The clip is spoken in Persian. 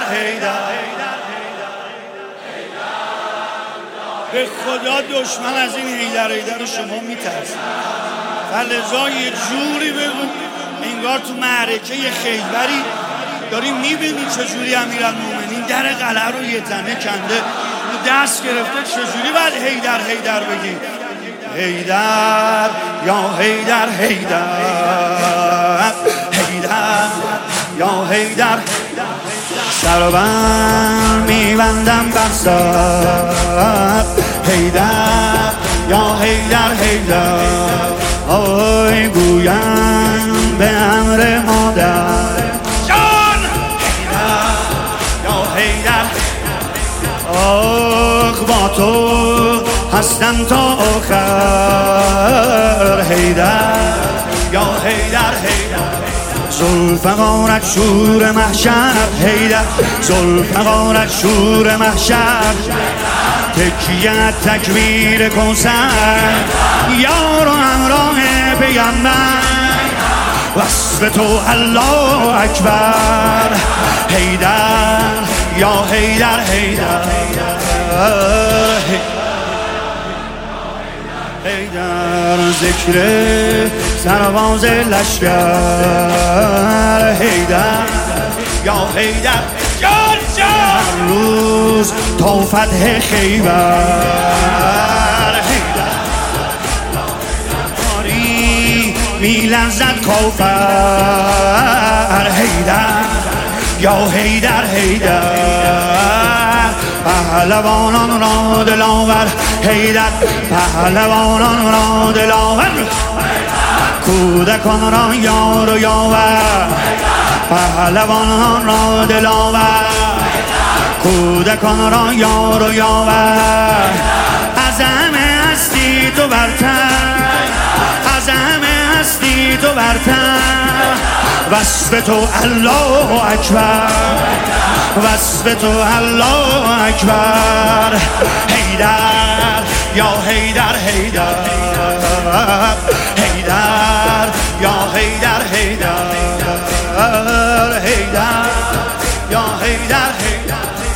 حیدر. به خدا دشمن از این حیدر شما میترسه، فلذا یه جوری بگو انگار تو معرکه خیبری داری میبینی چجوری امیرالمومنین در قلعه رو یه تنه کنده دست گرفته، چجوری باید حیدر بگی؟ حیدر یا حیدر یا حیدر، سر بر میبندم بر سر، حیدر یا حیدر آی گویم به امر مادر جان، حیدر یا حیدر، آخ با تو هستم تا آخر، حیدر یا حیدر ذوالفقارت شور محشر، حیدر ذوالفقارت شور محشر، تکیت تکبیر کوثر، یار و همراه پیغمبر، وصف تو الله اکبر، حیدر یا حیدر حیدر ذکر سرباز لشکر، حیدر یا حیدر جان هر روز تا فتح خیبر، حیدر آری میلرزد کافر، حیدر یا حیدر پهلوانان را دلاور، حیدر پهلوانان را دلاور، کودکان را یار و یاور، پهلوانان را دلاور، کودکان را یار و یاور، از همه هستی تو برتر، از همه هستی تو برتر، وصف تو الله اکبر، وصف تو الله اکبر، حیدر یا حیدر یا حیدر حیدر یا حیدر